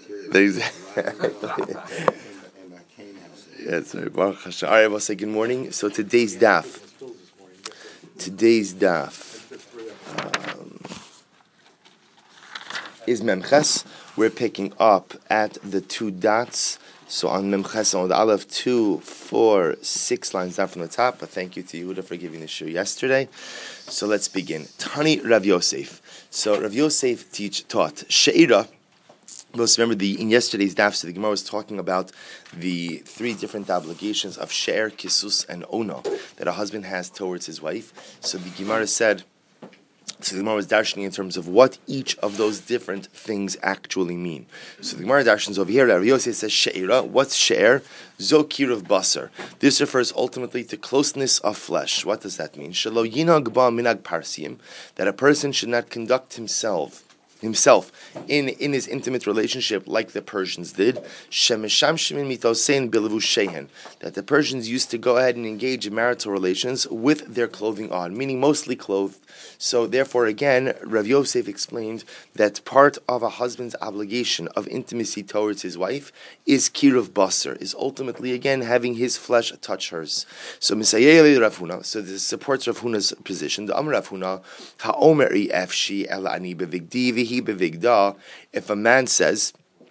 That's right. Baruch Hashem. All right, we'll say good morning. So today's daf is Memches. We're picking up at the two dots. So on Memches, on the Aleph, 2, 4, 6 lines down from the top. But thank you to Yehuda for giving the show yesterday. So let's begin. Tani Rav Yosef. So Rav Yosef taught She'ira. Let's remember in yesterday's daf, so the Gemara was talking about the three different obligations of she'er, kisus, and ono that a husband has towards his wife. So the Gemara said, the Gemara was darshaning in terms of what each of those different things actually mean. So the Gemara darshans over here, Rav Yosef says she'era. What's she'er? Zokir of basar. This refers ultimately to closeness of flesh. What does that mean? Shelo yinag ba minag parsim, that a person should not conduct himself in his intimate relationship like the Persians did, that the Persians used to go ahead and engage in marital relations with their clothing on, meaning mostly clothed. So therefore, again, Rav Yosef explained that part of a husband's obligation of intimacy towards his wife is kiruv basar, is ultimately, again, having his flesh touch hers. So Misayeli Rav Huna, so this supports Rav Huna's position. The Amr Rav Huna, ha'omeri efshi el ani bevigdi vihi bevigda. If a man says,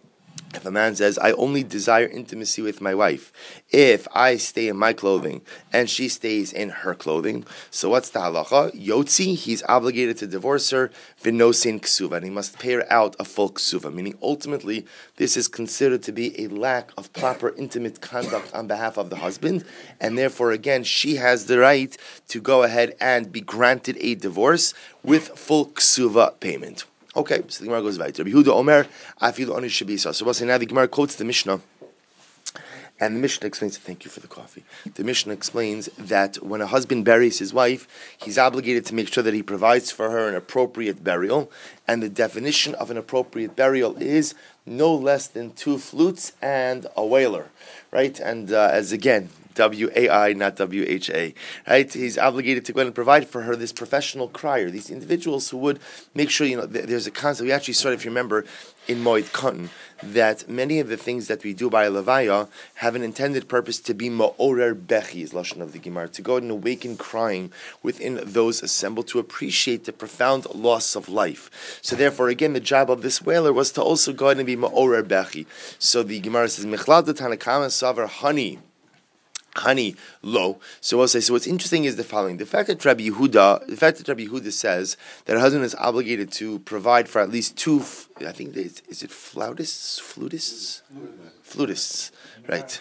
I only desire intimacy with my wife if I stay in my clothing and she stays in her clothing. So what's the halacha? Yotzi, he's obligated to divorce her, v'nosin ksuva, and he must pay her out a full ksuva, meaning ultimately this is considered to be a lack of proper intimate conduct on behalf of the husband, and therefore again she has the right to go ahead and be granted a divorce with full ksuva payment. Okay, so the Gemara goes weiter. Yehuda Omer, Afilu Oni Shabisa. So we'll say now the Gemara quotes the Mishnah, and the Mishnah explains. Thank you for the coffee. The Mishnah explains that when a husband buries his wife, he's obligated to make sure that he provides for her an appropriate burial, and the definition of an appropriate burial is no less than 2 flutes and a wailer, right? And as again, W-A-I, not W-H-A, right? He's obligated to go ahead and provide for her this professional crier, these individuals who would make sure, there's a concept, we actually started, if you remember, in Moed Katan, that many of the things that we do by Levaya have an intended purpose to be Ma'orer Bechi, is Lashon of the Gemara, to go ahead and awaken crying within those assembled, to appreciate the profound loss of life. So therefore, again, the job of this wailer was to also go ahead and be Ma'orer Bechi. So the Gemara says, Mechlad Tanakama Savar Hani lo. So we'll say. So what's interesting is the following: the fact that Rabbi Yehuda says that a husband is obligated to provide for at least 2. I think is it flutists, right?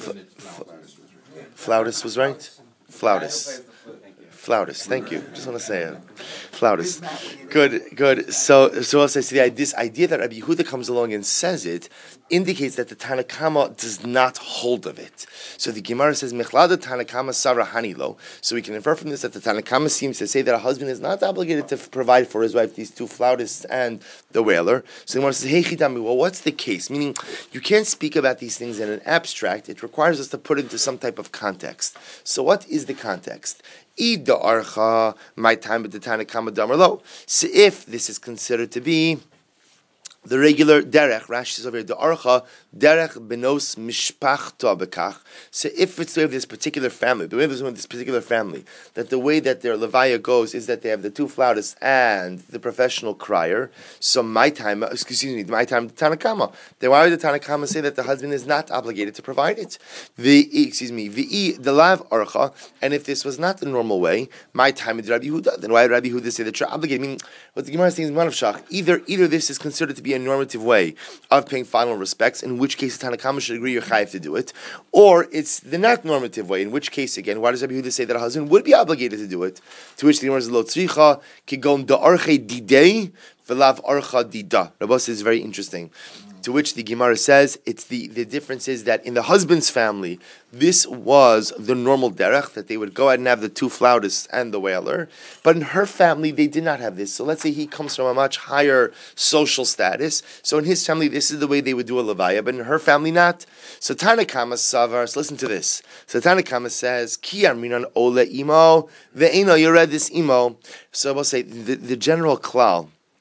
Flautist was right. Flautist. Thank you. Just want to say it. Flautist. Good. So I'll say, this idea that Rabbi Yehuda comes along and says it indicates that the Tanakama does not hold of it. So the Gemara says, Mechlada Tanakama Sarah Hanilo. So we can infer from this that the Tanakama seems to say that a husband is not obligated to provide for his wife these 2 flautists and the wailer. So the Gemara says, Hey Chidami, well, what's the case? Meaning, you can't speak about these things in an abstract. It requires us to put it into some type of context. So what is the context? My time at the Tanakama Damar Lo. So if this is considered to be the regular derech, Rashi says over here, the archa derech benos mishpachta bekach. So if it's the way of this particular family, that the way that their levaya goes is that they have the 2 flautists and the professional crier. So my time Tanakama. Then why would the Tanakama say that the husband is not obligated to provide it? The lav archa. And if this was not the normal way, my time is Rabbi Yehuda. Then why would Rabbi Yehuda say that you're obligated? I mean, what the Gemara is saying is one of shach. Either this is considered to be a normative way of paying final respects, in which case the Tanakama should agree you're chayiv to do it, or it's the not normative way, in which case, again, why does Rabbi Yehuda say that a husband would be obligated to do it? To which the Gemara says, Lo tzricha kigon da'arche didei v'lav archa dida. Rabbi says is very interesting. To which the Gemara says, it's the difference is that in the husband's family, this was the normal derech, that they would go ahead and have the 2 flautists and the wailer. But in her family, they did not have this. So let's say he comes from a much higher social status. So in his family, this is the way they would do a levaya, but in her family, not. So Tanakama Savar, so listen to this. So Tanakama says, Ki arminan ole imo, ve'eno, you read this imo. So we'll say, the general klal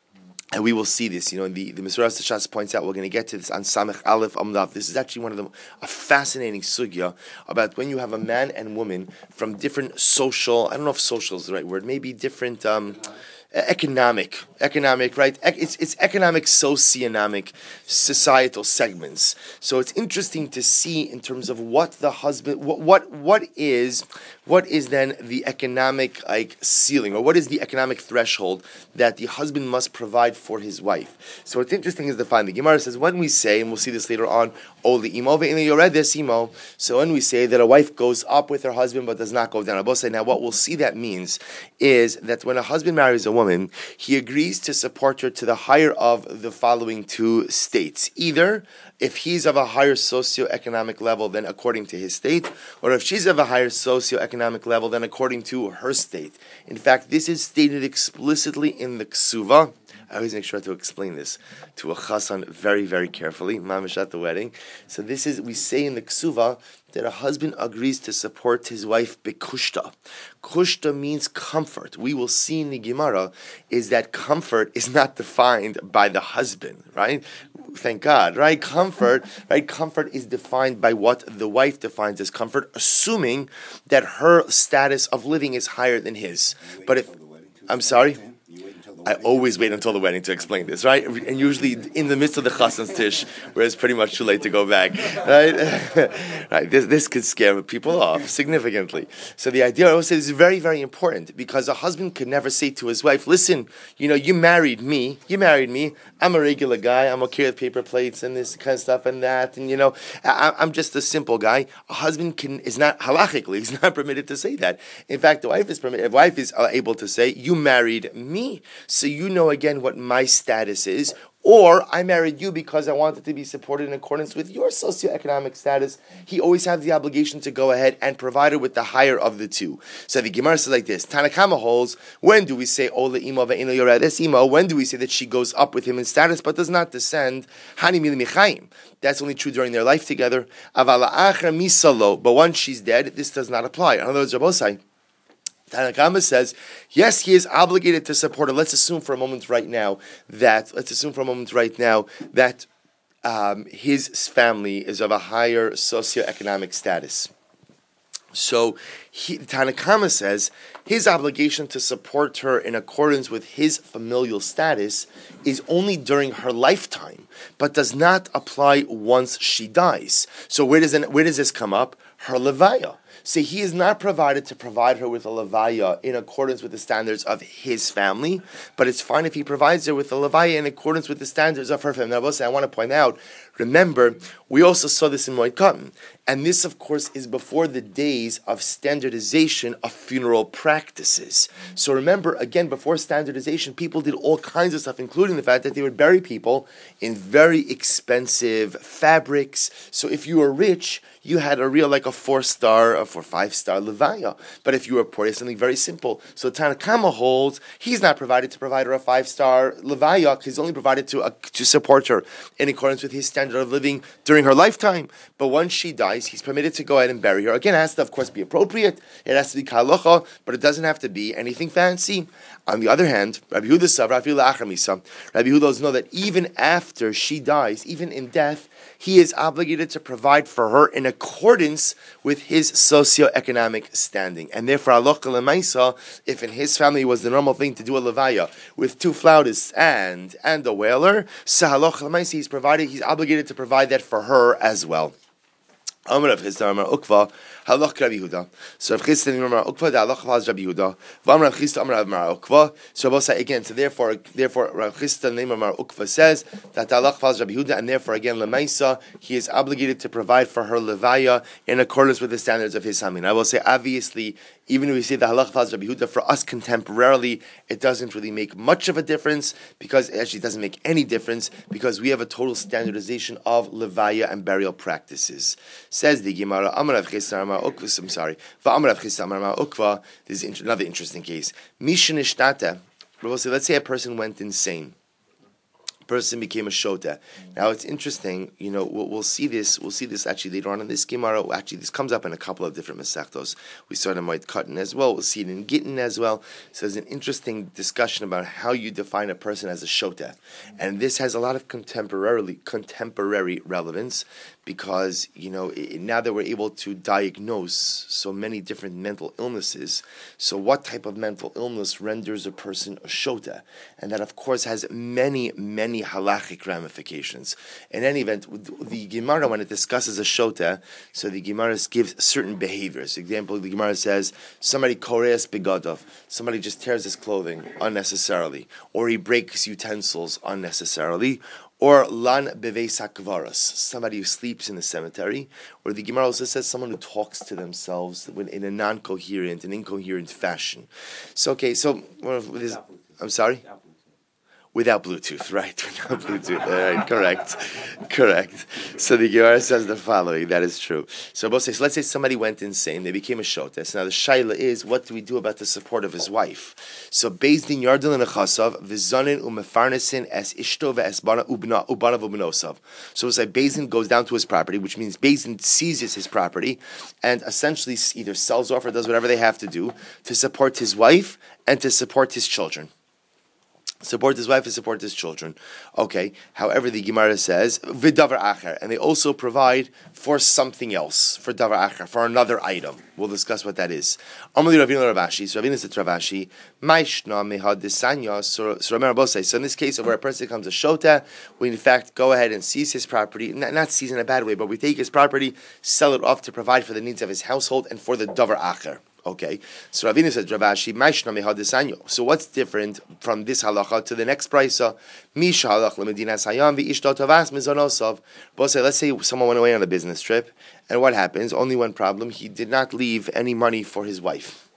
And we will see this, the Mesuras Tashas points out, we're going to get to this on Samech Aleph Amdav. This is actually a fascinating sugya about when you have a man and woman from different social, I don't know if social is the right word, maybe different economic, right? It's economic, socioeconomic, societal segments. So it's interesting to see in terms of what the husband, what is then the economic ceiling, or what is the economic threshold that the husband must provide for his wife. So what's interesting is the The Gemara says when we say, and we'll see this later on, Oli imo ve'ina yoredes imo. So when we say that a wife goes up with her husband but does not go down, now what we'll see that means is that when a husband marries a woman, he agrees to support her to the higher of the following two states. Either if he's of a higher socioeconomic level than according to his state, or if she's of a higher socioeconomic level than according to her state. In fact, this is stated explicitly in the Ksuva. I always make sure to explain this to a chassan very, very carefully, mamish at the wedding. So we say in the Ksuva that a husband agrees to support his wife bekushta. Kushta means comfort. We will see in the Gemara is that comfort is not defined by the husband, right? Thank God, right? Comfort is defined by what the wife defines as comfort, assuming that her status of living is higher than his. But I'm sorry? I always wait until the wedding to explain this, right? And usually in the midst of the chassan's tish, where it's pretty much too late to go back, right? Right. This could scare people off significantly. So the idea I always say is very, very important, because a husband could never say to his wife, listen, you married me, I'm a regular guy, I'm okay with paper plates and this kind of stuff and that, and I'm just a simple guy. A husband is not, halachically, he's not permitted to say that. In fact, the wife is permitted, wife is able to say, you married me, so again what my status is, or I married you because I wanted to be supported in accordance with your socioeconomic status. He always has the obligation to go ahead and provide her with the higher of the two. So the Gemara says like this: Tanakama holds, when do we say Ola imo ve'ino yoredes imo? When do we say that she goes up with him in status but does not descend? Hani mili michayim. That's only true during their life together. Avala achra misalo. But once she's dead, this does not apply. In other words, Rabbosai, Tanakama says, yes, he is obligated to support her. Let's assume for a moment right now that his family is of a higher socioeconomic status. So Tanakama says his obligation to support her in accordance with his familial status is only during her lifetime, but does not apply once she dies. So where does this come up? Her levaya. So he is not provided to provide her with a levaya in accordance with the standards of his family, but it's fine if he provides her with a levaya in accordance with the standards of her family. Now, I want to point out, remember, we also saw this in Moed Katan, and this, of course, is before the days of standardization of funeral practices. So remember, again, before standardization, people did all kinds of stuff, including the fact that they would bury people in very expensive fabrics. So if you were rich, you had a real, like a 4-star or 5-star levaya. But if you were poor, it's something very simple. So Tanakama holds, he's not provided to provide her a 5-star levaya, he's only provided to support her in accordance with his standard of living during her lifetime. But once she dies, he's permitted to go ahead and bury her. Again, it has to, of course, be appropriate. It has to be kalacha, but it doesn't have to be anything fancy. On the other hand, Rabbi Yehuda does know that even after she dies, even in death, he is obligated to provide for her in accordance with his socioeconomic standing. And therefore, halacha l'maisa, if in his family was the normal thing to do a levaya with 2 flautists and a wailer, so halacha l'maisa, he's obligated to provide that for her as well. Amar Rav Chisda Amar Ukva Halach Rabbi Yehuda. So Rav Chisda Amar Ukva the Halach was Rabbi Yehuda. Vam Rav Chisda Amar Ukva. So both say again. So therefore Rav Chisda name Amar Ukva says that the Halach was Rabbi Yehuda, and therefore again Lemaisa he is obligated to provide for her levaya in accordance with the standards of his hamin. I will say obviously, even if we say the Halach was Rabbi Yehuda, for us contemporarily it doesn't really make much of a difference, because it actually doesn't make any difference, because we have a total standardization of levaya and burial practices. Says the Gemara, Amar Rav Chisda Amar Ukva. I'm sorry. Va'amar Rav Chisda Amar Ukva. This is another interesting case. Mishnishtate. Let's say a person went insane. person became a shota. Now it's interesting, we'll see this actually later on in this Gemara. Actually, this comes up in a couple of different Masechtos. We saw it in Moed Katan as well. We'll see it in Gittin as well. So there's an interesting discussion about how you define a person as a shota, and this has a lot of contemporary relevance because now that we're able to diagnose so many different mental illnesses. So what type of mental illness renders a person a shota? And that, of course, has many, many halachic ramifications. In any event, the Gemara, when it discusses a shota, so the Gemara gives certain behaviors. For example, the Gemara says, somebody koreas begadov, somebody just tears his clothing unnecessarily, or he breaks utensils unnecessarily, or lan beveis hakvaros, somebody who sleeps in the cemetery, or the Gemara also says someone who talks to themselves in a non-coherent and incoherent fashion. I'm sorry? Without Bluetooth, right? Without Bluetooth, correct. So the Gemara says the following, that is true. So let's say somebody went insane, they became a shotes. Now the shaila is, what do we do about the support of his wife? So Beis Din Yardel and Achasav, Vizanin umefarnesin es ishto ve'es ubanav ubenosav. So it's like Beis Din goes down to his property, which means Beis Din seizes his property and essentially either sells off or does whatever they have to do to support his wife and to support his children. Support his wife and support his children. Okay. However, the Gemara says v'davar acher, and they also provide for something else, for davar acher, for another item. We'll discuss what that is. Amali Ravina Ravashi. So Ravina said to Ravashi, Maishna mehad desanya. So remember both say. So in this case, where a person becomes a shota, we in fact go ahead and seize his property. Not seize in a bad way, but we take his property, sell it off to provide for the needs of his household and for the davar acher. Okay, so Ravina said, Ravashi, Maishna mehad desanyo. So what's different from this halacha to the next brisa? Misha halach lemedinas hayam v'ishto tavas mizonosav. Both say, let's say someone went away on a business trip, and what happens? Only one problem: he did not leave any money for his wife.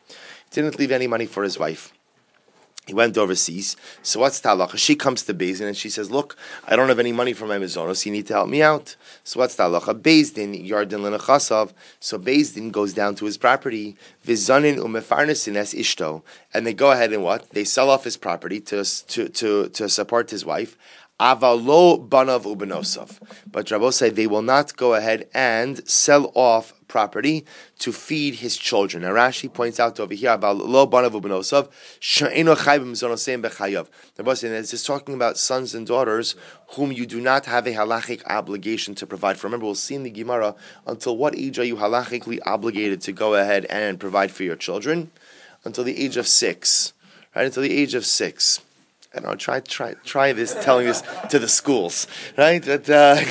He went overseas. So what's the halacha? She comes to Beis Din and she says, look, I don't have any money for my mizonos. You need to help me out. So what's the halacha? Beis Din Yardin Lenachasav. So Beis Din goes down to his property. Vizanin umefarnesin es ishto. And they go ahead and what? They sell off his property to support his wife. Avalo banav ubenosav. But Rabbi said they will not go ahead and sell off property to feed his children. Now Rashi points out over here about lo banav ubenosav she'eno chayv b'mizonoseim bechayav. Rabbi said this is talking about sons and daughters whom you do not have a halachic obligation to provide for. Remember, we'll see in the Gemara, until what age are you halachically obligated to go ahead and provide for your children? Until the age of 6, right? Until the age of 6. I don't know, try this, telling this to the schools, right? But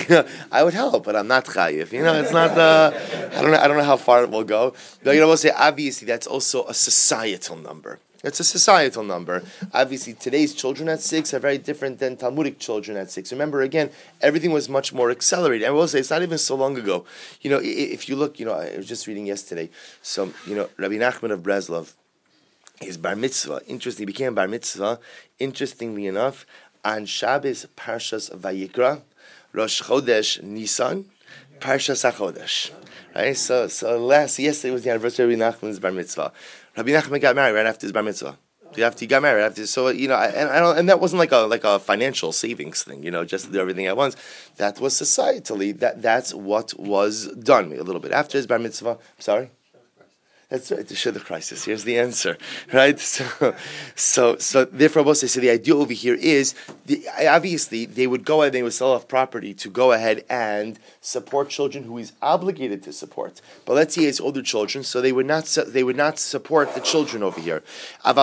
I would help, but I'm not chayiv. It's not. I don't know how far it will go. But we'll say obviously that's also a societal number. It's a societal number. Obviously, today's children at 6 are very different than Talmudic children at 6. Remember, again, everything was much more accelerated. And we'll say it's not even so long ago. If you look, I was just reading yesterday. So, Rabbi Nachman of Breslov, his bar mitzvah, interesting, he became bar mitzvah, interestingly enough, on Shabbos Parshas Vayikra, Rosh Chodesh Nisan, Parshas HaChodesh. Right? So yesterday was the anniversary of Rabbi Nachman's bar mitzvah. Rabbi Nachman got married right after his bar mitzvah. He got married after, so and that wasn't like a financial savings thing, just to do everything at once. That was societally, that's what was done. A little bit after his bar mitzvah. Sorry. That's right, to show the crisis. Here's the answer, right? So therefore, the idea over here is, obviously, they would go ahead, they would sell off property to go ahead and support children who he's obligated to support. But let's say it's older children, so they would not support the children over here. And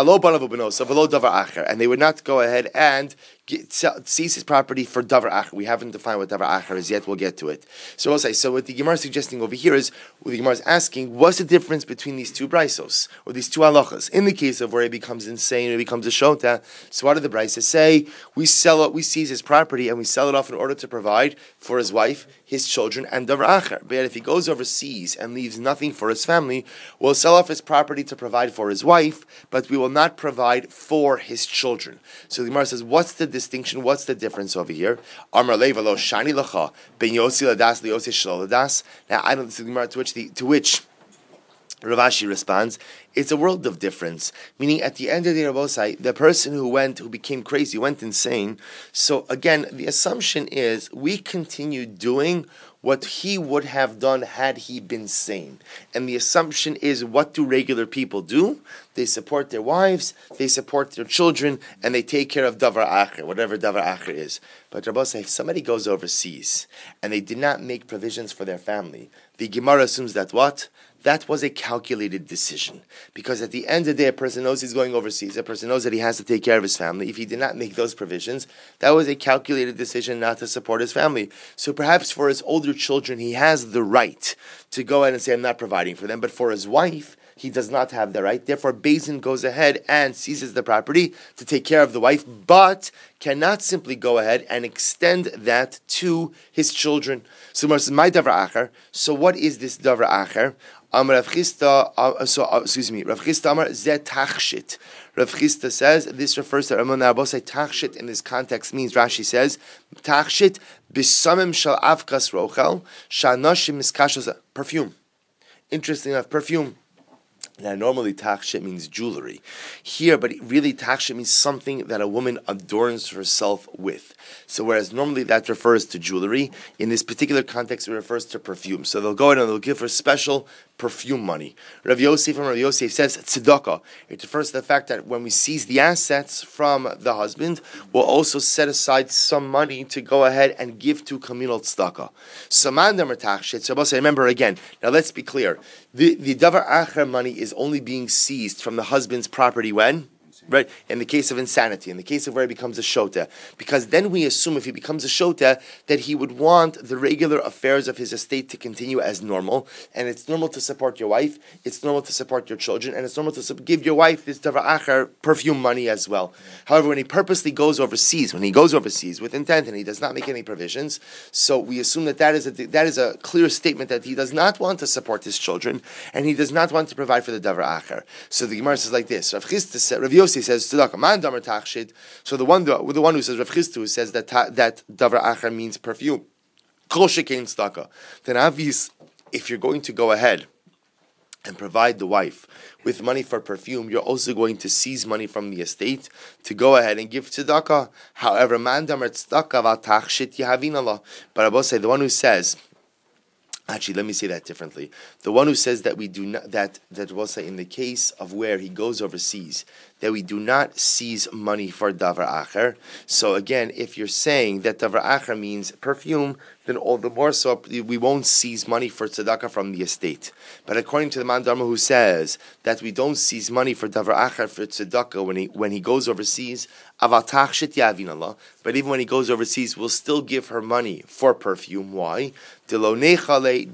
they would not go ahead and seize his property for davar acher. We haven't defined what davar acher is yet. We'll get to it. So we'll say. So what the Gemara is suggesting over here is, what the Gemara is asking, what's the difference between these two braisos or these two halachas? In the case of where he becomes insane or he becomes a shota, so what do the braisos say? We seize his property and we sell it off in order to provide for his wife, his children, and davar acher. But if he goes overseas and leaves nothing for his family, we'll sell off his property to provide for his wife, but we will not provide for his children. So the Gemara says, what's the distinction? What's the difference over here? Amar leva lo shani lacha ben yosi ladas liyosi shelo ladas. Now I don't. To which Rav Ashi responds, it's a world of difference. Meaning, at the end of the Rabbosai, the person who became crazy, went insane. So again, the assumption is we continue doing what he would have done had he been sane. And the assumption is, what do regular people do? They support their wives, they support their children, and they take care of davar acher, whatever davar acher is. But Rabbosai, if somebody goes overseas and they did not make provisions for their family, the Gemara assumes that what? That was a calculated decision. Because at the end of the day, a person knows he's going overseas. A person knows that he has to take care of his family. If he did not make those provisions, that was a calculated decision not to support his family. So perhaps for his older children, he has the right to go ahead and say, I'm not providing for them. But for his wife, he does not have the right. Therefore, Bezin goes ahead and seizes the property to take care of the wife, but cannot simply go ahead and extend that to his children. So, my davar acher. So, what is this davar acher? Rav Chisda Amar Zeh Tachshit. Rav Chisda says this refers to Ramon Abosai. Tachshit in this context means, Rashi says, Tachshit bisamim shal avkas rochel shanoshim miskashos, perfume. Interesting enough, perfume. Now, normally tachshit means jewelry here, but really tachshit means something that a woman adorns herself with. So whereas normally that refers to jewelry, in this particular context it refers to perfume. So they'll go in and they'll give her special perfume money. Rav Yosef says tzedakah. It refers to the fact that when we seize the assets from the husband, we'll also set aside some money to go ahead and give to communal tzedakah. So mandam tachshit. So remember again. Now let's be clear. The davar acher money is only being seized from the husband's property when? Right, in the case of insanity, in the case of where he becomes a shota, because then we assume if he becomes a shota that he would want the regular affairs of his estate to continue as normal, and it's normal to support your wife, it's normal to support your children, and it's normal to give your wife this davar acher perfume money as well. However, when he purposely goes overseas, with intent and he does not make any provisions, so we assume that is a clear statement that he does not want to support his children, and he does not want to provide for the davar acher. So the Gemara says like this: Rav Yossi says tzedakah, man davar tachshit. So the one who says Rav Chisda, who says that davar acher means perfume, kol shekein tzedakah. Then obvious, if you're going to go ahead and provide the wife with money for perfume, you're also going to seize money from the estate to go ahead and give tzedakah. However, man davar tzedakah val tachshit yahavin Allah. But I will say the one who says. Actually, let me say that differently. The one who says that we do not, that will say in the case of where he goes overseas, that we do not seize money for davar acher. So again, if you're saying that davar acher means perfume, then all the more so we won't seize money for tzedakah from the estate. But according to the man Dharma who says that we don't seize money for davar acher for tzedakah when he goes overseas, aval tachshit yavin Allah. But even when he goes overseas, we'll still give her money for perfume. Why? Because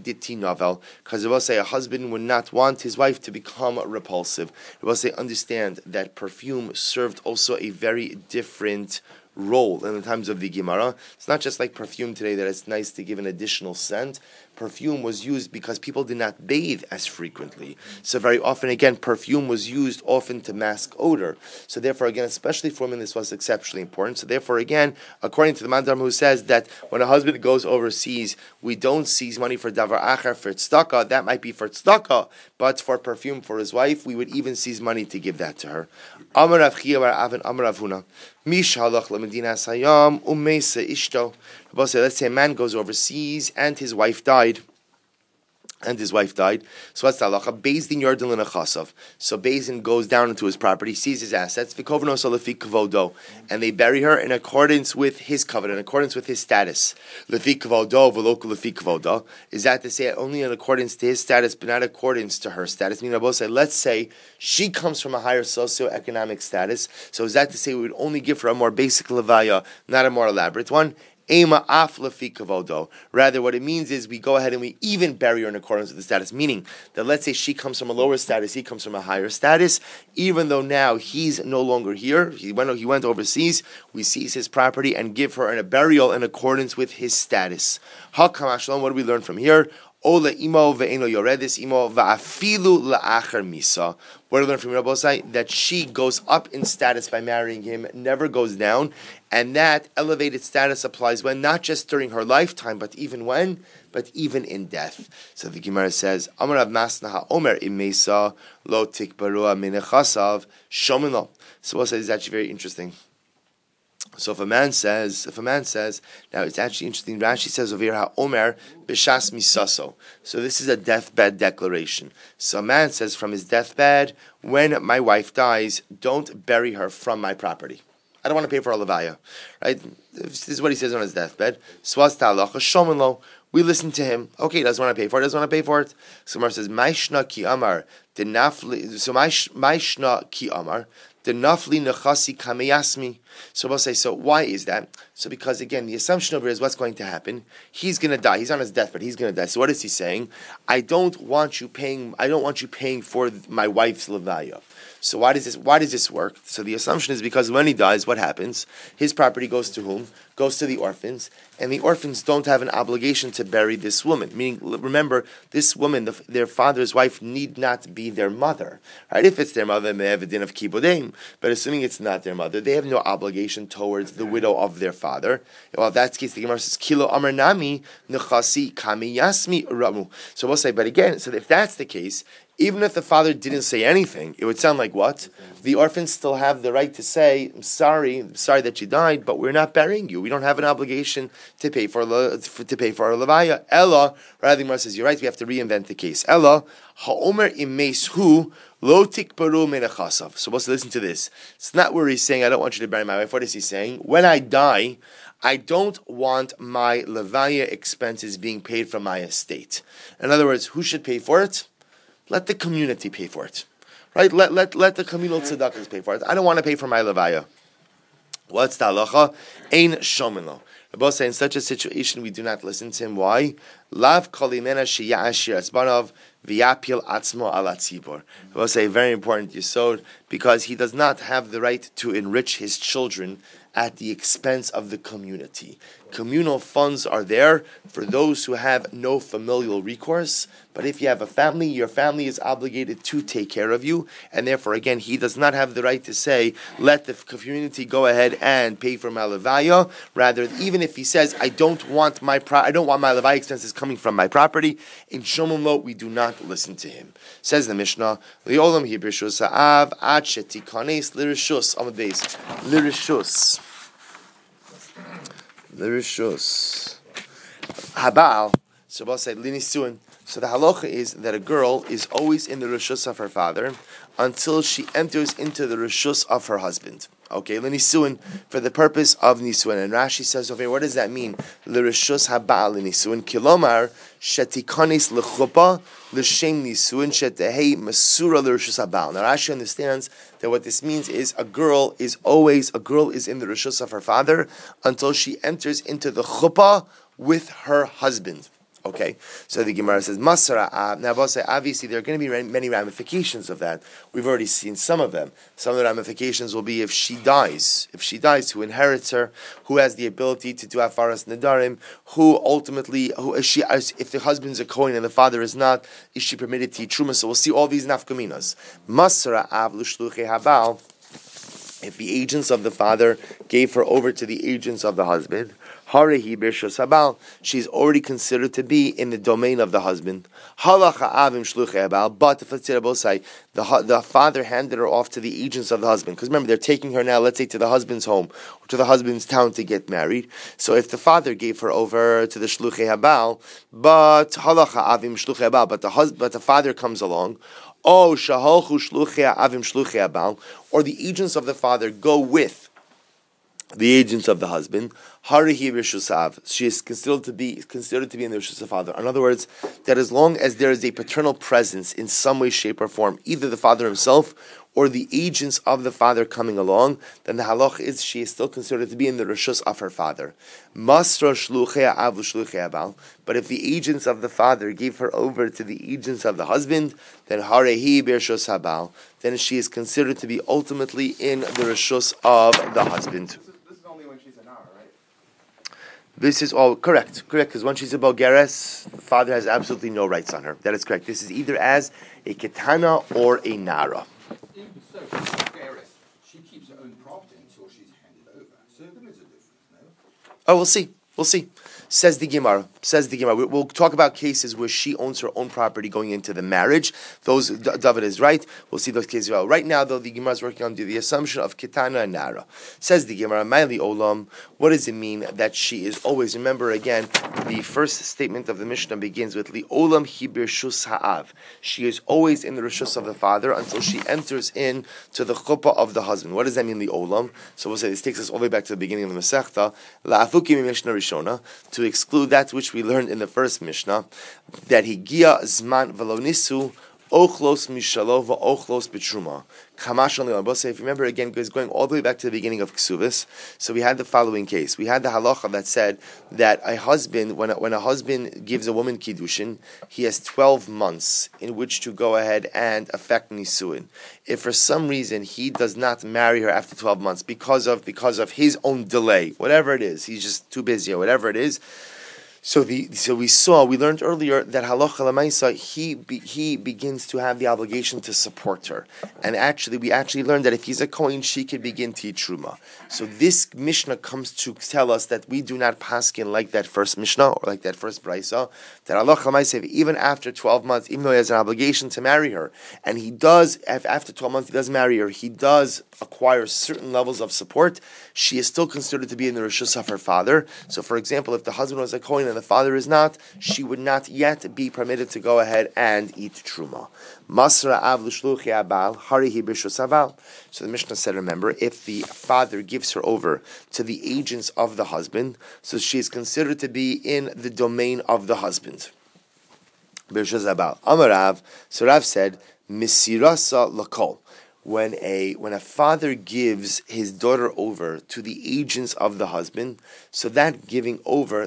it will say a husband would not want his wife to become repulsive. It will say understand that perfume served also a very different role in the times of the Gemara. It's not just like perfume today that it's nice to give an additional scent. Perfume was used because people did not bathe as frequently. So very often, again, perfume was used often to mask odor. So therefore, again, especially for women, this was exceptionally important. So therefore, again, according to the Mandam who says that when a husband goes overseas, we don't seize money for davar acher for tzedakah. That might be for tzedakah, but for perfume for his wife, we would even seize money to give that to her. Amar Rav Chiya bar Avin Amar Rav Huna. Mish halach lemedina sayam umeisa ishto. Let's say a man goes overseas and his wife died. So what's the halacha? Beis din yardin l'nechasav. So Beis din goes down into his property, sees his assets, v'kovnos lefi kavodo, and they bury her in accordance with his covenant, in accordance with his status. Lefi kavodo v'lo lefi kavoda. Is that to say only in accordance to his status, but not accordance to her status? Meaning, let's say she comes from a higher socioeconomic status. So is that to say we would only give her a more basic levaya, not a more elaborate one? Ema af lefi kavodo. Rather, what it means is we go ahead and we even bury her in accordance with the status. Meaning that let's say she comes from a lower status, he comes from a higher status. Even though now he's no longer here, he went overseas. We seize his property and give her a burial in accordance with his status. Hakam Shalom. What do we learn from here? Ola imo ve'eno yoredis imo va'afilu la'acher misa. What do we learn from Rabbi Osai? That she goes up in status by marrying him, never goes down, and that elevated status applies when? Not just during her lifetime, but even when? But even in death. So the Gemara says, Amar Rav Masna ha'omer imesa lo tikbarua minechasav shomino. So we'll say this is actually very interesting. So if a man says, now it's actually interesting. Rashi says over here, "Omer b'shas misaso." So this is a deathbed declaration. So a man says from his deathbed, when my wife dies, don't bury her from my property. I don't want to pay for a levaya, right? This is what he says on his deathbed. Swaz ta'alacha shomenlo. We listen to him. Okay, he doesn't want to pay for it. Doesn't want to pay for it. So Mar says, "Ma'ishna ki amar denafli." So ma'ishna ki amar. The nafli nechasi kameyasmi. So we'll say, so why is that? So because again, the assumption over here is what's going to happen. He's going to die. He's on his deathbed. He's going to die. So what is he saying? I don't want you paying for my wife's levaya. So why does this work? So the assumption is because when he dies, what happens? His property goes to whom? Goes to the orphans, and the orphans don't have an obligation to bury this woman. Meaning, remember, this woman, their father's wife, need not be their mother. Right? If it's their mother, they have a din of kibodim. But assuming it's not their mother, they have no obligation towards the widow of their father. Well, if that's the case, the Gemara says, "Kilo amar nami nechasi kami yasmi ramu." So we'll say, but again, so if that's the case, even if the father didn't say anything, it would sound like what? The orphans still have the right to say, I'm sorry that you died, but we're not burying you. We don't have an obligation to pay for our levaya. Ella, rather the Gemara says, you're right, we have to reinvent the case. Ella, ha'omer imes hu lo tikbaru menechasav. So let's listen to this. It's not where he's saying, I don't want you to bury my wife. What is he saying? When I die, I don't want my levaya expenses being paid from my estate. In other words, who should pay for it? Let the community pay for it, right? Let the communal tzedakahs pay for it. I don't want to pay for my levaya. What's the halacha? Ein shomino. Rabbi say in such a situation we do not listen to him. Why? Lav kolimena sheyashir asbanav v'yapil atzmo ala tzibor. Rabbi say very important yesod because he does not have the right to enrich his children at the expense of the community. Communal funds are there for those who have no familial recourse, but if you have a family, your family is obligated to take care of you, and therefore, again, he does not have the right to say, let the community go ahead and pay for my levaya. Rather, even if he says, I don't want my levaya expenses coming from my property, in Shomim Lo, we do not listen to him. Says the Mishnah, Li'olam hi b'rishus ha'av, ad shetikanes l'rishus, amud beis, l'rishus. L'rishus. Habal, so we'll say, Linisuin. So the halacha is that a girl is always in the rishus of her father until she enters into the rishus of her husband. Okay, l'nisuin, for the purpose of nisuin. And Rashi says over here, what does that mean? L'rishus habal l'nisuin, kilomar shetikanis l'chupa l'shem nisuin shetehei masura l'rishus habal. Now Rashi understands that what this means is a girl is in the rishus of her father until she enters into the chuppah with her husband. Okay, so the Gemara says, Masara. Now, obviously, there are going to be many ramifications of that. We've already seen some of them. Some of the ramifications will be if she dies, who inherits her, who has the ability to do Afaras Nedarim, if the husband's a Kohen and the father is not, is she permitted to eat Truma? So we'll see all these nafkaminas. Masara av l'shluchei habal. If the agents of the father gave her over to the agents of the husband, Harehi b'rishus habal, she's already considered to be in the domain of the husband. Halacha avim shluchei habal, but if let's say the father handed her off to the agents of the husband, because remember they're taking her now, let's say to the husband's home or to the husband's town to get married. So if the father gave her over to the shluchei habal, but halacha avim shluchei habal, but the father comes along. Oh, shahalchu shluchei avim shluchei habal, or the agents of the father go with the agents of the husband. Harihi rishusav. She is considered to be in the rishus of the father. In other words, that as long as there is a paternal presence in some way, shape, or form, either the father himself or the agents of the father coming along, then the halach is she is still considered to be in the rishus of her father. Masra shluchei av shluchei habal. But if the agents of the father gave her over to the agents of the husband, then harehi b'rishus habal. Then she is considered to be ultimately in the rishus of the husband. This is all correct, because when she's a Bogeres, the father has absolutely no rights on her. That is correct. This is either as a Ketana or a Nara. Even so, Bogeres, she keeps her own property until she's handed over. So there is a difference, no? Oh, we'll see. Says the Gemara. We'll talk about cases where she owns her own property going into the marriage. Those, David is right. We'll see those cases well. Right now, though, the Gemara is working on the assumption of Ketana and Nara. Says the Gemara, Maili Olam. What does it mean that she is always? Remember again, the first statement of the Mishnah begins with Li Olam Hi Birshus Ha'av. She is always in the rishus of the father until she enters in to the chuppah of the husband. What does that mean, Li Olam? So we'll say this takes us all the way back to the beginning of the Masechta. La'afuki Mishnah Rishona, to exclude that which we learned in the first Mishnah, that Higia Zman Velo Nisu Ochlos Mishalo Ochlos Bitruma. Kamash on the If you remember again, is going all the way back to the beginning of Ksuvis. So we had the following case. We had the halacha that said that a husband, when a husband gives a woman kiddushin, he has 12 months in which to go ahead and effect nisuin. If for some reason he does not marry her after 12 months because of his own delay, whatever it is, he's just too busy or whatever it is. So we learned earlier that halacha l'maisa, he begins to have the obligation to support her, and we actually learned that if he's a kohen, she could begin to eat truma. So this Mishnah comes to tell us that we do not paskin like that first Mishnah or like that first brisa, that halacha l'maisa, even after 12 months, even though he has an obligation to marry her, and he does, after 12 months he does marry her, he does acquire certain levels of support, she is still considered to be in the rishus of her father. So for example, if the husband was a kohen and the father is not, she would not yet be permitted to go ahead and eat truma. Masra av l'shluchi abal harihi b'rishus aval. So the Mishnah said, remember, if the father gives her over to the agents of the husband, so she is considered to be in the domain of the husband. B'rishus abal. Amarav. So Rav said, misirasa lakol. When a father gives his daughter over to the agents of the husband, so that giving over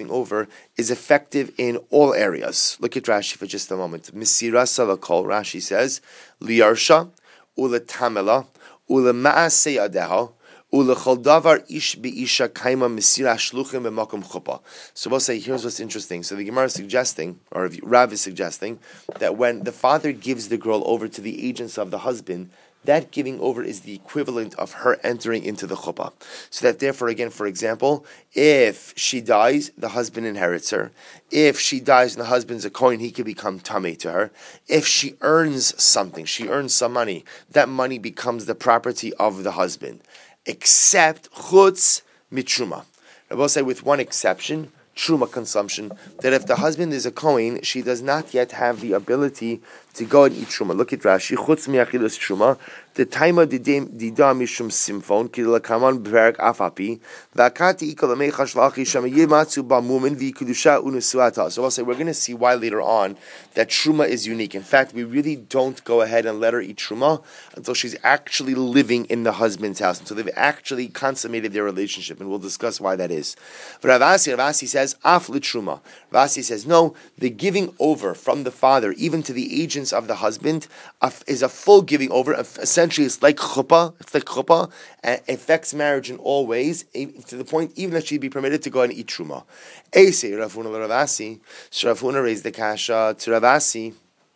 is effective in all areas. Look at Rashi for just a moment. Misira salakol, Rashi says, liyarsha, ula tamela, ula ma'asei adeha, ula choldavar ish be'isha kaima misira shluchim b'makom chuppah. So we'll say, here's what's interesting. So the Gemara is suggesting, or Rav is suggesting, that when the father gives the girl over to the agents of the husband, that giving over is the equivalent of her entering into the chuppah. So that therefore, again, for example, if she dies, the husband inherits her. If she dies and the husband's a kohen, he can become tamei to her. If she earns something, she earns some money, that money becomes the property of the husband. Except chutz mitruma. I will say with one exception, truma consumption, that if the husband is a kohen, she does not yet have the ability to go and eat truma. Look at Rashi. Chutz mi'achilas truma, the taima dida mishum simfon kidlakaman b'perak afapi v'akati ikolamei chashlachi shama yimatzu ba'mumin v'ikudusha unusuata. So I'll say we're going to see why later on that truma is unique. In fact, we really don't go ahead and let her eat truma until she's actually living in the husband's house, until they've actually consummated their relationship, and we'll discuss why that is. But Ravasi says af l'truma. Ravasi says no, the giving over from the father even to the agents of the husband is a full giving over. Essentially, it's like chuppah. And affects marriage in all ways, to the point even that she'd be permitted to go and eat truma. Eisei Rav Huna l'Ravasi. So Rav Huna raised the kasha to Ravasi.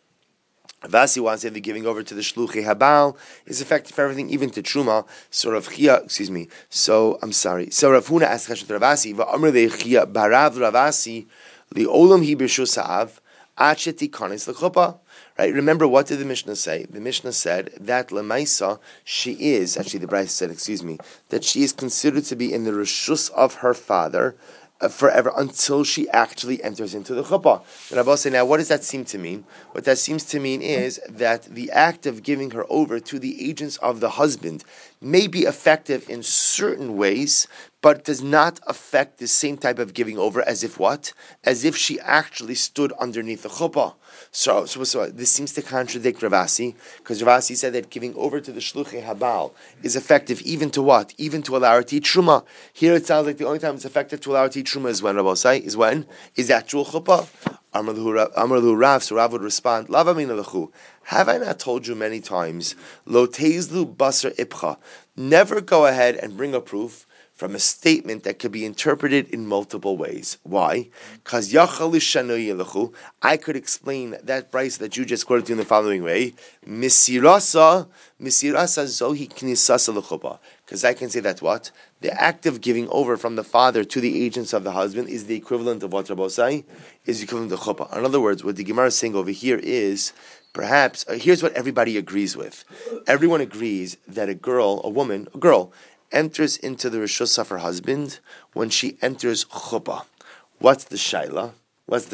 Ravasi wants to say the giving over to the shluchi habal is effective for everything, even to truma. So Rav Chia, So I'm sorry. So Rav Huna asked the kasha to Ravasi. Va'amr le'Chia barav Ravasi li'olam hi b'rshus ha'av acheti kanis l'chuppah. Right? Remember, what did the Mishnah say? The Mishnah said that Lemaisa, she is, actually the Bryce said, that she is considered to be in the rishus of her father forever until she actually enters into the chuppah. And I will say, now, what does that seem to mean? What that seems to mean is that the act of giving her over to the agents of the husband may be effective in certain ways, but does not affect the same type of giving over as if what? As if she actually stood underneath the chuppah. So this seems to contradict Ravasi, because Ravasi said that giving over to the shluchei habal is effective even to what? Even to allow her to eat truma. Here it sounds like the only time it's effective to allow her to eat truma is when, Rabosai, is actual chuppah. Amar lahu Rav, so Rav would respond, Lava mina lechu. Have I not told you many times, lo teizlu basar ipcha, never go ahead and bring a proof from a statement that could be interpreted in multiple ways. Why? Because I could explain that price that you just quoted in the following way. Misirasa zohi knisasa l'chuppah. Because I can say that what? The act of giving over from the father to the agents of the husband is the equivalent of what Rabbosai is the equivalent of chuppah. In other words, what the Gemara is saying over here is, perhaps, here's what everybody agrees with. Everyone agrees that a girl, enters into the rishus of her husband when she enters chuppah. What's the shaila? What's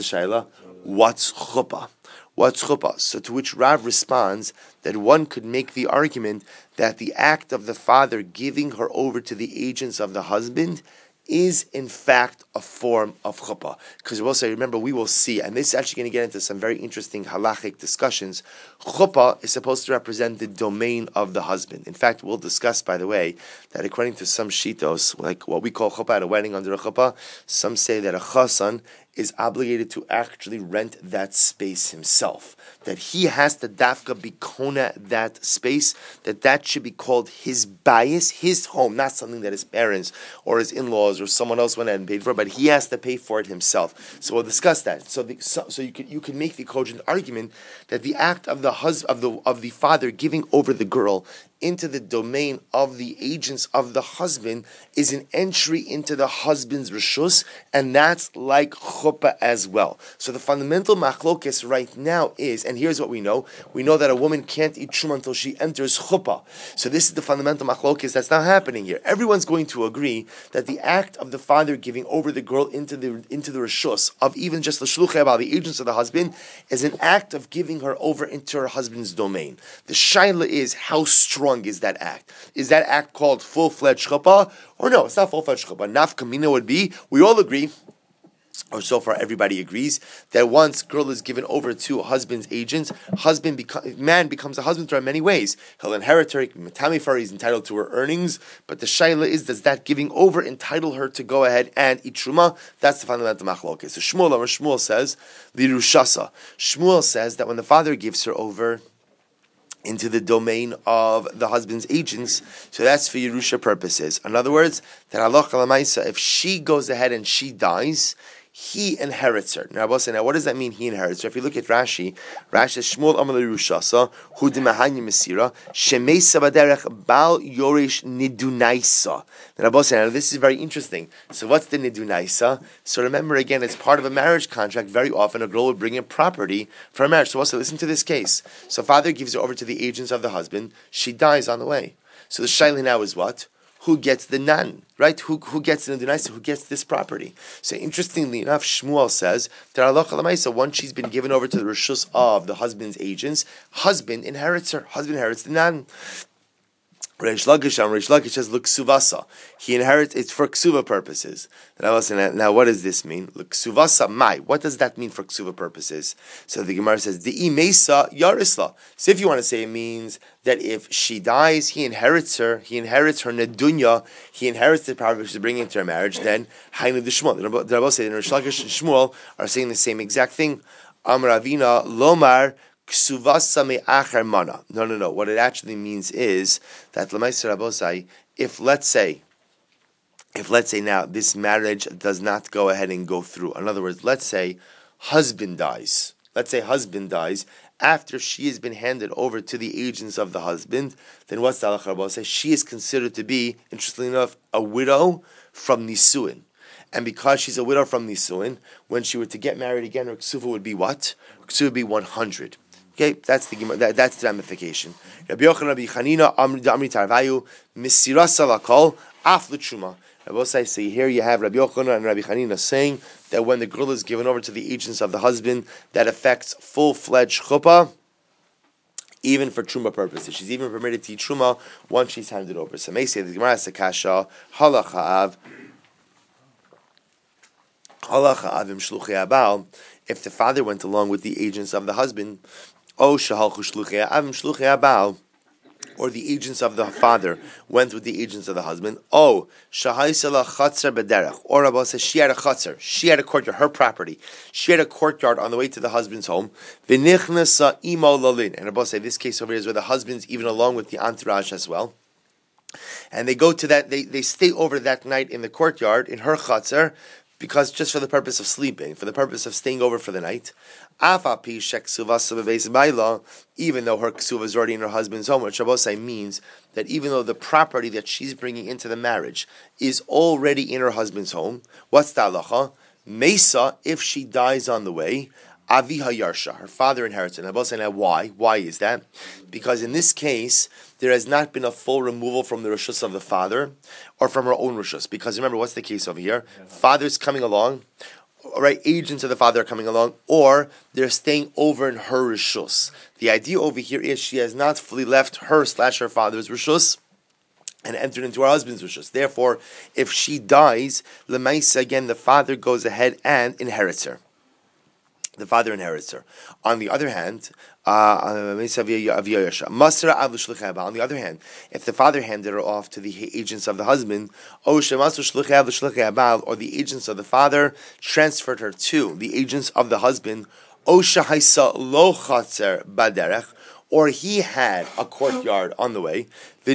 chuppah? What's chuppah? So to which Rav responds that one could make the argument that the act of the father giving her over to the agents of the husband is in fact a form of chuppah. Because we'll say, remember, we will see, and this is actually going to get into some very interesting halachic discussions. Chuppah is supposed to represent the domain of the husband. In fact, we'll discuss, by the way, that according to some shitos, like what we call chuppah at a wedding under a chuppah, some say that a chassan is obligated to actually rent that space himself. That he has to dafka be kona that space, that should be called his bayis, his home, not something that his parents or his in-laws or someone else went ahead and paid for, but he has to pay for it himself. So we'll discuss that. So you can make the cogent argument that the act of the father giving over the girl into the domain of the agents of the husband is an entry into the husband's rishus, and that's like chuppah as well. So the fundamental machlokes right now is, and here's what we know that a woman can't eat truma until she enters chuppah. So this is the fundamental machlokes that's now happening here. Everyone's going to agree that the act of the father giving over the girl into the rishus of even just the shluchei abal, the agents of the husband, is an act of giving her over into her husband's domain. The shaila is, how strong is that act? Is that act called full-fledged chuppah? Or no, it's not full-fledged chuppah. Nafkamina would be, we all agree, or so far everybody agrees, that once girl is given over to a husband's agents, man becomes a husband to her in many ways. He'll inherit her, he's entitled to her earnings, but the shaila is, does that giving over entitle her to go ahead and eat truma? That's the fundamental machlokes. So Shmuel says, Lirushasa. Shmuel says that when the father gives her over into the domain of the husband's agents, so that's for Yerusha purposes. In other words, that halacha l'maisa, if she goes ahead and she dies, he inherits her. Now, what does that mean, he inherits her? If you look at Rashi says, Shmuel Amar Yerushasa, Hu Dimahanya Mesira, Shemeisa Baderech Bal Yorish Nidunaisa. Now, this is very interesting. So what's the Nidunaisa? So remember again, it's part of a marriage contract. Very often a girl would bring in property for a marriage. So also listen to this case. So father gives her over to the agents of the husband. She dies on the way. So the shaila now is what? Who gets the nan, right? Who gets the Nidunaisa? Who gets this property? So interestingly enough, Shmuel says that halacha l'maisa, once she's been given over to the rishus of the husband's agents, husband inherits her. Husband inherits the nan. Reish Lakish says l'ksuvasa. He inherits it for ksuva purposes. Now, what does this mean? L'ksuvasa mai. What does that mean for ksuva purposes? So the Gemara says di'i mesa yarisla. So if you want to say, it means that if she dies, he inherits her nedunya, he inherits the property she's bringing into her marriage. Then hainu d'shmuel. The Rabbi said, Reish Lakish and Shmuel are saying the same exact thing. Amar Avina lomar. No. What it actually means is that if let's say now this marriage does not go ahead and go through. In other words, let's say husband dies. After she has been handed over to the agents of the husband, then what's the halacha? She is considered to be, interestingly enough, a widow from Nisuin. And because she's a widow from Nisuin, when she were to get married again, her ksuva would be what? Her ksuva would be 100. Okay, that's the ramification. Rabbi Yochanan, Rabbi Chanina, Amri Tarvayu, Misira Salakol, Af L'Truma. So here you have Rabbi Yochanan and Rabbi Chanina saying that when the girl is given over to the agents of the husband, that affects full-fledged chuppah, even for truma purposes. She's even permitted to eat truma once she's handed over. So may say the Gemara Sakasha, Halacha Avim Shluchei Abal, if the father went along with the agents of the husband, or the agents of the father went with the agents of the husband. Or Rabbi says she had a chatzar, she had a courtyard, her property. She had a courtyard on the way to the husband's home. And Rabbi says this case over here is where the husband's even along with the entourage as well. and they go to that, they stay over that night in the courtyard, in her chatzar, because just for the purpose of sleeping, for the purpose of staying over for the night. Even though her ksuva is already in her husband's home, what Shabbosai means that even though the property that she's bringing into the marriage is already in her husband's home, what's the halacha? Mesa, if she dies on the way, Aviha Yarsha, her father inherits it. Now, why? Why is that? Because in this case, there has not been a full removal from the rishus of the father or from her own rishus. Because remember, what's the case over here? Father's coming along, right? Agents of the father are coming along, or they're staying over in her rishus. The idea over here is she has not fully left her father's rishus and entered into her husband's rishus. Therefore, if she dies, lemaisa, again, the father goes ahead and inherits her. The father inherits her. On the other hand, on the other hand, if the father handed her off to the agents of the husband, or the agents of the father transferred her to the agents of the husband, or he had a courtyard on the way,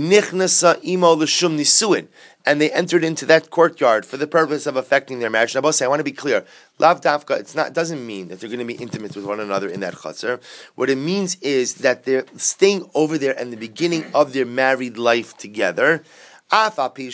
and they entered into that courtyard for the purpose of affecting their marriage. Now, both say, I want to be clear. Lav dafka, it doesn't mean that they're going to be intimate with one another in that chutzner. What it means is that they're staying over there in the beginning of their married life together. Even though her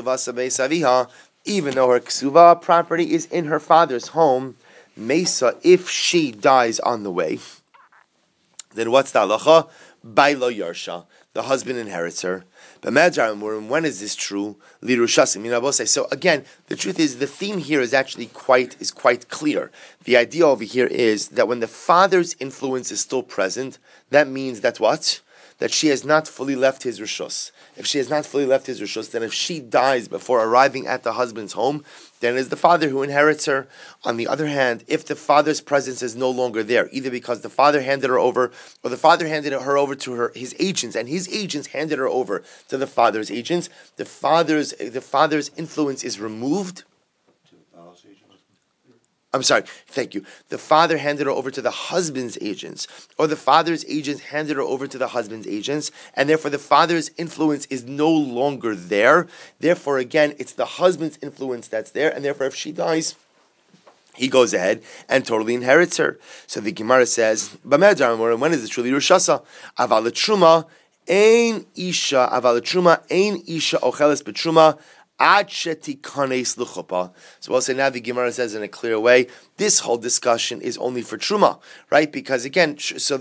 ksuva property is in her father's home, Mesa, if she dies on the way, then what's the halacha? Bailo Yarsha. The husband inherits her. But when is this true? So again, the truth is the theme here is actually quite clear. The idea over here is that when the father's influence is still present, that means that what? That she has not fully left his rishus. If she has not fully left his rishus, then if she dies before arriving at the husband's home, then it is the father who inherits her. On the other hand, if the father's presence is no longer there, either because the father handed her over, or the father handed her over to his agents, and his agents handed her over to the father's agents, the father's influence is removed. I'm sorry, thank you. The father handed her over to the husband's agents, or the father's agents handed her over to the husband's agents, and therefore the father's influence is no longer there. Therefore, again, it's the husband's influence that's there, and therefore if she dies, he goes ahead and totally inherits her. So the Gemara says, when is it truly Roshasa? Aval truma ein isha ocheles betruma. So we'll say now the Gemara says in a clear way, this whole discussion is only for truma, right? Because again,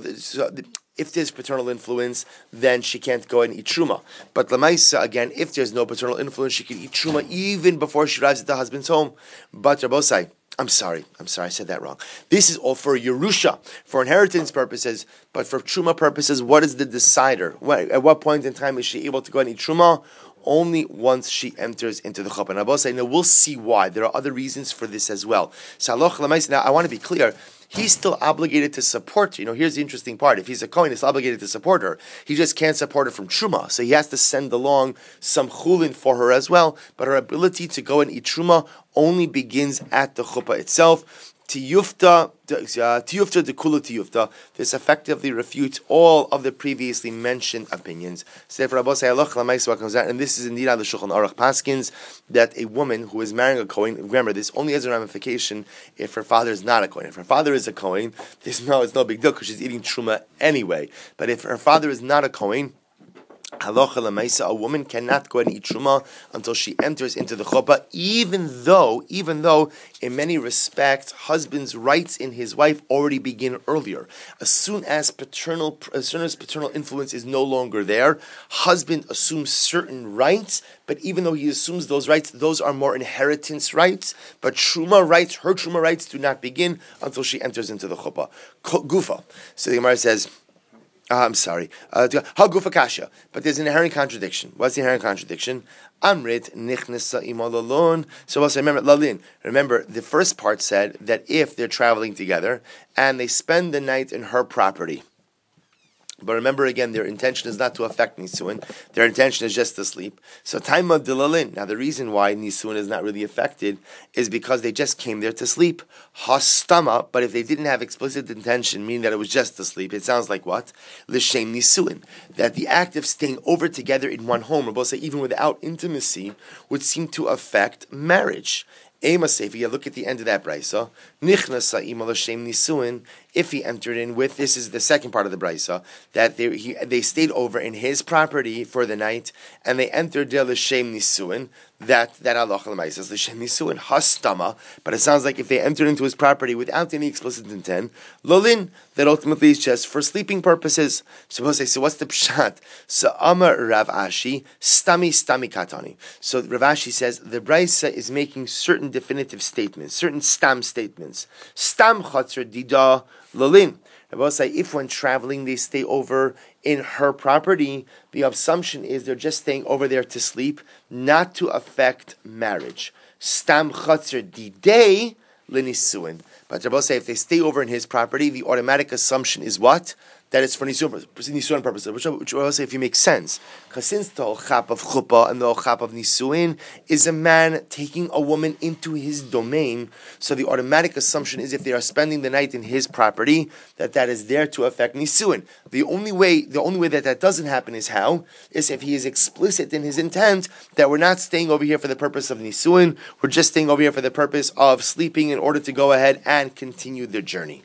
if there's paternal influence, then she can't go and eat truma. But lamaisa, again, if there's no paternal influence, she can eat truma even before she arrives at the husband's home. But Rabbosai, I'm sorry, I said that wrong. This is all for Yerusha, for inheritance purposes, but for truma purposes, what is the decider? At what point in time is she able to go and eat truma? Only once she enters into the chuppah. Now, we'll see why. There are other reasons for this as well. Now, I want to be clear. He's still obligated to support her. Here's the interesting part. If he's a Kohen, he's obligated to support her. He just can't support her from Truma. So he has to send along some chulin for her as well. But her ability to go and eat Truma only begins at the chuppah itself. Tiyufta de kula tiyufta. This effectively refutes all of the previously mentioned opinions. So therefore, comes out, and this is indeed on the Shulchan Aruch Paskins, that a woman who is marrying a Kohen, remember, this only has a ramification if her father is not a Kohen. If her father is a Kohen, it's no big deal because she's eating truma anyway. But if her father is not a Kohen, halacha lemaisa, a woman cannot go and eat truma until she enters into the chuppah, even though, in many respects, husband's rights in his wife already begin earlier. As soon as paternal influence is no longer there, husband assumes certain rights, but even though he assumes those rights, those are more inheritance rights, but her truma rights do not begin until she enters into the chuppah. Gufa. So the Gemara says, I'm sorry. Hagufa kasha. But there's an inherent contradiction. What's the inherent contradiction? Amrit nichnesa imalalon. So we'll say, remember, the first part said that if they're traveling together and they spend the night in her property, But remember again, their intention is not to affect Nisuin. Their intention is just to sleep. So Taima Dilalin. Now the reason why Nisuin is not really affected is because they just came there to sleep. Hastama, but if they didn't have explicit intention, meaning that it was just to sleep, it sounds like what? L'shem Nisuin. That the act of staying over together in one home, or both say even without intimacy, would seem to affect marriage. Ema Sefi, look at the end of that brisa. Nichnasa ima l'shem nisuin. If he entered in with, this is the second part of the brisa, that they stayed over in his property for the night, and they entered there l'shem nisuin. That halacha l'maisa says l'shem nisuin hastama. But it sounds like if they entered into his property without any explicit intent, lolin, that ultimately is just for sleeping purposes. So what's the pshat? So Amar Rav Ashi stami katani. So Rav Ashi says the brisa is making certain definitive statements, certain stam statements. Stam chatzar dida lolin. If when traveling they stay over in her property, the assumption is they're just staying over there to sleep, not to affect marriage. Stam chatzar didei linisuin. But Rabbi say if they stay over in his property, the automatic assumption is what? That it's for Nisuin purposes, which will say if you make sense. Because since the whole chap of chuppah and the whole chap of Nisuin is a man taking a woman into his domain, so the automatic assumption is if they are spending the night in his property, that is there to affect Nisuin. The only way that doesn't happen is how? Is if he is explicit in his intent that we're not staying over here for the purpose of Nisuin, we're just staying over here for the purpose of sleeping in order to go ahead and continue their journey.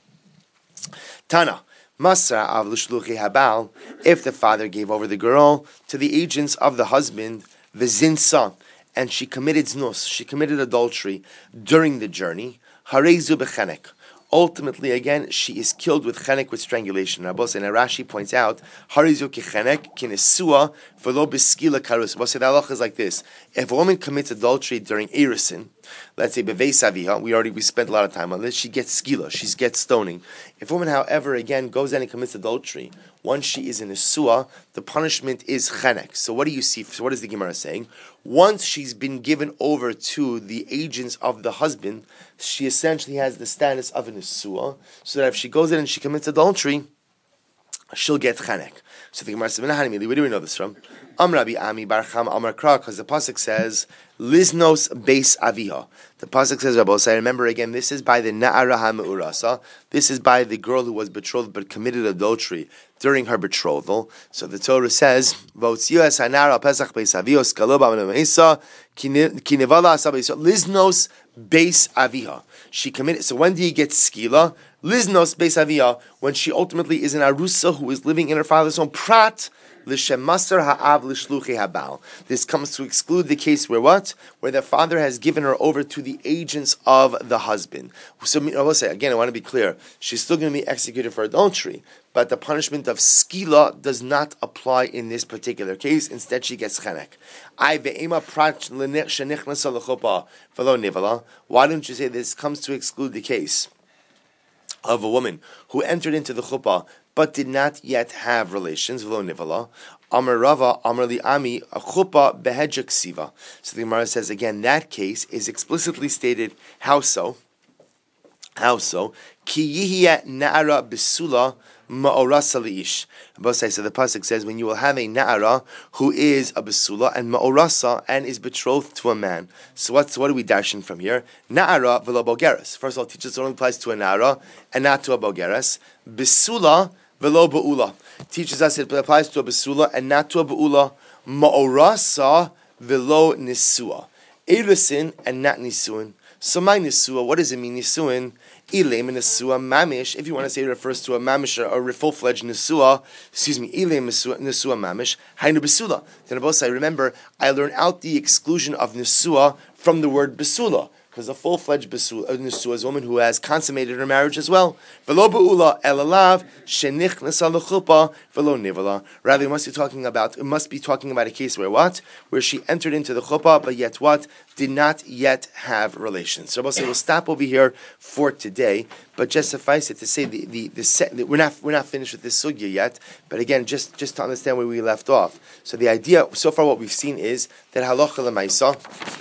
Tana. Masra av l'shluchi habal, if the father gave over the girl to the agents of the husband, v'zinsa, and she committed znus, she committed adultery during the journey, hareizu b'chenek. Ultimately, again, she is killed with chenek, with strangulation. Rabbos and Rashi points out, hareizu kichenek kinesua v'lo b'skila karus. Rabbos said the halacha is like this: if a woman commits adultery during erisin, let's say beveis aviha, we spent a lot of time on this, she gets skila, she gets stoning. If a woman, however, again goes in and commits adultery, once she is in a suah, the punishment is chenek. So what do you see? So what is the Gemara saying? Once she's been given over to the agents of the husband, she essentially has the status of an suah, so that if she goes in and she commits adultery, she'll get chenek. So the Gemara says, where do we know this from? Amrabi Ami Barcham Amar Kra, because the pasuk says Liznos Beis Aviha. The pasuk says, Rabbi, I remember again, this is by the Na'ara HaMe'urasa. This is by the girl who was betrothed but committed adultery during her betrothal. So the Torah says, Liznos Beis Aviha. She committed. So when do you get skila? Liznos Beis Aviha, when she ultimately is an arusa who is living in her father's home. Prat. This comes to exclude the case where what? Where the father has given her over to the agents of the husband. So I will say, again, I want to be clear, she's still going to be executed for adultery, but the punishment of skila does not apply in this particular case. Instead, she gets chenek. Why don't you say this comes to exclude the case of a woman who entered into the chuppah but did not yet have relations, v'lo nivala. Amar Rava, Amar li Ami, a chuppah behedja ksiva. So the Gemara says again, that case is explicitly stated. How so? How so? Ki yihya na'ara besula ma'orasa li'ish. So the pasuk says, when you will have a na'ara who is a besula and ma'orasa and is betrothed to a man. So what are we dashing from here? Na'ara v'lo bogeres. First of all, teaches it only applies to a na'ara and not to a bogeres. Besula v'lo ba'ula. Teaches us it applies to a besula and not to a ba'ula. Ma'orasa v'lo nisua. Erisin and not nisuin. So my nisua, what does it mean nisuin? Ilem nisua mamish. If you want to say it refers to a mamish or a full-fledged nisua, ilem nisua mamish. Hainu besula. Then both I remember I learned out the exclusion of nisua from the word besula. Because a full-fledged nisua is a woman who has consummated her marriage as well. V'lo be'ula elalav shenichnasa l'chuppah v'lo nivala. Rather, it must be talking about a case where what? Where she entered into the chuppah, but yet what? Did not yet have relations. So we'll stop over here for today. But just suffice it to say, we're not finished with this sugya yet. But again, just to understand where we left off. So the idea so far, what we've seen is that halacha l'maisa.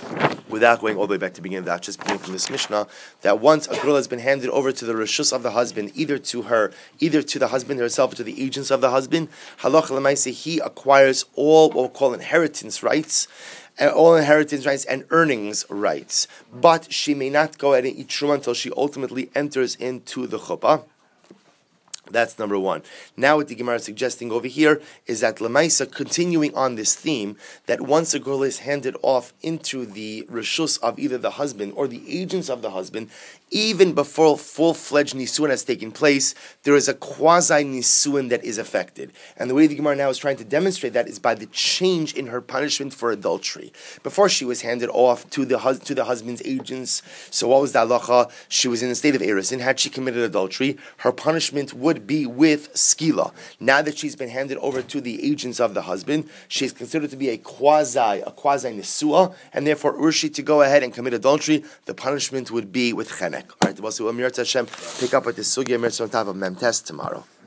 without going all the way back to the beginning of that, just beginning from this Mishnah, that once a girl has been handed over to the reshus of the husband, either to the husband herself, or to the agents of the husband, halacha l'maaseh, he acquires all what we call inheritance rights, and earnings rights. But she may not go ahead and eat truma until she ultimately enters into the chuppah. That's number one. Now what the Gemara is suggesting over here is that Lamaisa, continuing on this theme, that once a girl is handed off into the reshus of either the husband or the agents of the husband, even before full-fledged nisuin has taken place, there is a quasi-nisuin that is affected. And the way the Gemara now is trying to demonstrate that is by the change in her punishment for adultery. Before she was handed off to the husband's agents, so what was the halacha? She was in a state of erusin, and had she committed adultery, her punishment would be with skila. Now that she's been handed over to the agents of the husband, she is considered to be a quasi-nisua, and therefore, were she to go ahead and commit adultery, the punishment would be with chenek. All right, we'll see what Amir Hashem pick up with this sugya Mir Mem Test tomorrow.